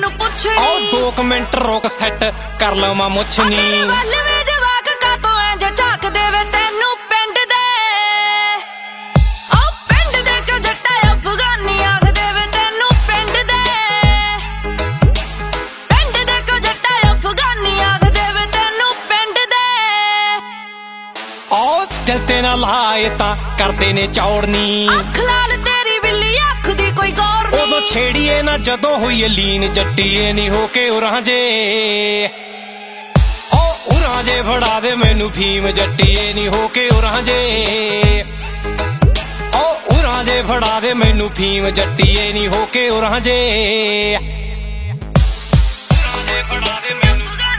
ਤੈਨੂੰ ਪੁੱਛਣੀ। ਓ 2 ਮਿੰਟ ਰੁਕ ਸੈੱਟ ਕਰ ਲਵਾਂ ਮੁੱਛਣੀ। ਤੇਰੇ ਵੱਲ ਵੇ ਜਵਾਕ ਕਾਤੋਂ ਇੰਜ ਝਾਕ ਦੇਵੇ ਤੈਨੂੰ ਪਿੰਡ ਦੇ। ਓ ਪਿੰਡ ਦੇ ਕਿਉਂ ਜੱਟਾ ਅਫਗਾਨੀ ਆਖ ਦੇਵੇ ਤੈਨੂੰ ਪਿੰਡ ਦੇ। ਪਿੰਡ ਦੇ ਕਿਉਂ ਜੱਟਾ ਅਫਗਾਨੀ ਆਖ ਦੇਵੇ ਤੈਨੂੰ ਪਿੰਡ ਦੇ। ਓ ਦਿਲ ਤੇ ਨਾ ਲਾਏ ਤਾਂ ਕਰਦੇ ਨੇ ਚੌੜਨੀ। ਅੱਖ ਲਾਲ ਤੇਰੀ ਬਿੱਲੀ ਅੱਖ ਦੀ ਕੋਈ ਗੌਰ ਨੀ। ਉਦੋਂ ਛੇੜੀਏ ਨਾ ਜਦੋਂ ਹੋਈਏ ਲੀਨ ਜੱਟੀਏ ਨੀ ਹੋ ਕੇ ਉਰਾਂ ਜੇ। ਓ ਉਰਾਂ ਜੇ ਫੜਾ ਦੇ ਮੈਨੂੰ ਫੀਮ ਜੱਟੀਏ ਨੀ ਹੋ ਕੇ ਉਰਾਂ ਜੇ। ਓ ਉਰਾਂ ਜੇ ਫੜਾ ਦੇ ਮੈਨੂੰ ਫੀਮ ਜੱਟੀਏ ਨੀ ਹੋ ਕੇ ਉਰਾਂ ਜੇ। ਉਰਾਂ ਜੇ ਫੜਾ ਦੇ ਮੈਨੂੰ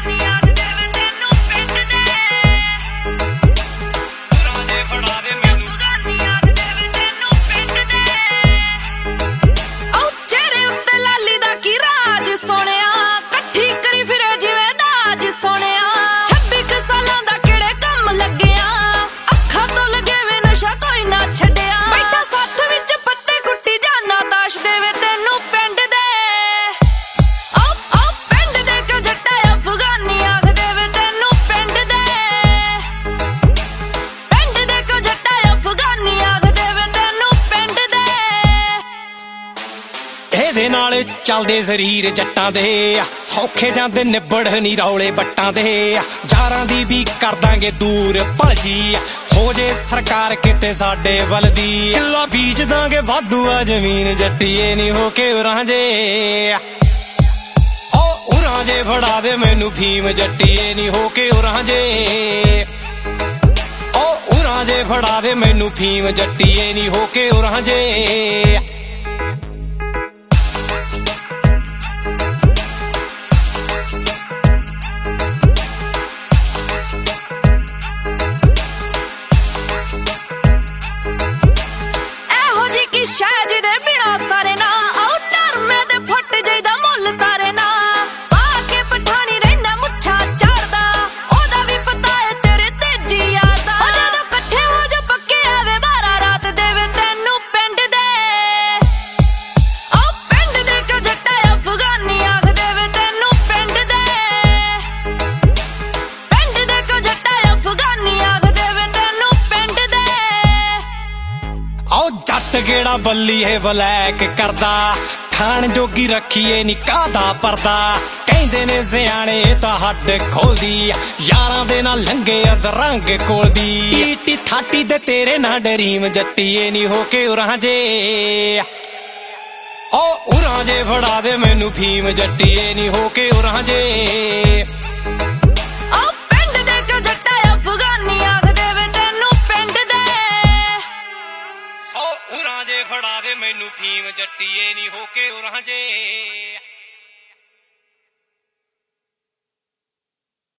ਇਹਦੇ ਨਾਲ ਚੱਲਦੇ ਜ਼ਰੀਰ ਜੱਟਾਂ ਦੇ। ਸੌਖੇ ਜਾਂਦੇ ਨਿਬੜ ਨੀ ਰੌਲੇ ਬੱਟਾਂ ਦੇ। ਯਾਰਾਂ ਦੀ ਵੀ ਕਰ ਦਾਂਗੇ ਦੂਰ ਭਲਜੀ ਹੋ ਜੇ ਸਰਕਾਰ ਕਿਤੇ ਸਾਡੇ ਵੱਲ ਦੀ। ਕਿੱਲਾ ਬੀਜ ਦਾਂਗੇ ਵਾਧੂ ਆ ਜ਼ਮੀਨ ਜੱਟੀਏ ਨੀ ਹੋ ਕੇ ਉਰਾਂ ਜੇ। ਓ ਉਰਾਂ ਜੇ ਫੜਾ ਦੇ ਮੈਨੂੰ ਫੀਮ ਜੱਟੀਏ ਨੀ ਹੋ ਕੇ ਉਰਾਂ ਜੇ। ਓ ਉਰਾਂ ਜੇ ਫੜਾ ਦੇ ਮੈਨੂੰ ਫੀਮ ਜੱਟੀਏ ਨੀ ਹੋ ਕੇ ਉਰਾਂ ਜੇ। ਸ਼ਾਹ ਜਿਹਦੇ ਬਿਨਾ ਸਾਰੇ ਨਾ ਆਉ ਨਰਮੇ ਦੇ ਫੁੱਟ ਜਾਈਦਾ ਮੁੱਲ ਤਾਰੇ ਨਾ। ਪਾ ਕੇ ਪਠਾਣੀ ਰਹਿਣਾ ਮੁੱਛਾਂ ਚਾੜਦਾ ਉਹਦਾ ਵੀ ਪਤਾ ਏ ਤੇਰੇ ਤੇਜੀ ਯਾਰ ਦਾ। ਜਦੋਂ ਇਕੱਠੇ ਹੋ ਜਾ ਪੱਕੇ ਆਵੇ 12 ਰਾਤ ਦੇਵੇ ਤੈਨੂੰ ਪਿੰਡ ਦੇ। ਓ ਪਿੰਡ ਦੇ ਕਿਉਂ ਜੱਟਾ ਅਫਗਾਨੀ ਆਖ ਦੇਵੇ ਤੈਨੂੰ ਪਿੰਡ ਦੇ। ਪਿੰਡ ਦੇ ਕਿਉਂ ਜੱਟਾ ਅਫਗਾਨੀ ਆਖ ਦੇਵੇ ਤੈਨੂੰ ਪਿੰਡ ਦੇ। ਆਓ ਜੱਟ ਗੇੜਾ ਬੱਲੀ ਇਹ ਵਲੈਕ ਕਰਦਾ ਖਾਣ ਜੋਗੀ ਰੱਖੀਏ ਨੀ ਕਾਹਦਾ ਪਰਦਾ। ਕਹਿੰਦੇ ਨੇ ਸਿਆਣੇ ਤਾਂ ਹੱਡ ਖੋਲਦੀ ਯਾਰਾਂ ਦੇ ਨਾਲ ਲੰਘੇ ਅਦਰੰਗ ਕੋਲਦੀ। ਈਟੀ ਥਾਟੀ ਦੇ ਤੇਰੇ ਨਾ ਡਰੀਮ ਜੱਟੀਏ ਨੀ ਹੋ ਕੇ ਉਰਾਂ ਜੇ। ਓ ਉਰਾਂ ਜੇ ਫੜਾ ਦੇ ਮੈਨੂੰ ਫੀਮ ਜੱਟੀਏ ਨੀ ਹੋ ਕੇ ਉਰਾਂ ਜੇ। ਓ ਪਿੰਡ ਦੇ ਕਿਉਂ ਜੱਟਾ ਅਫਗਾਨੀ ਆਖ ਦੇਵੇ ਤੈਨੂੰ ਪਿੰਡ ਦੇ। ਓ ਉਰਾਂ ਜੇ ਫੜਾ ਦੇ ਮੈਨੂੰ ਫੀਮ ਜੱਟੀਏ ਨੀ ਹੋ ਕੇ ਉਰਾਂ ਜੇ।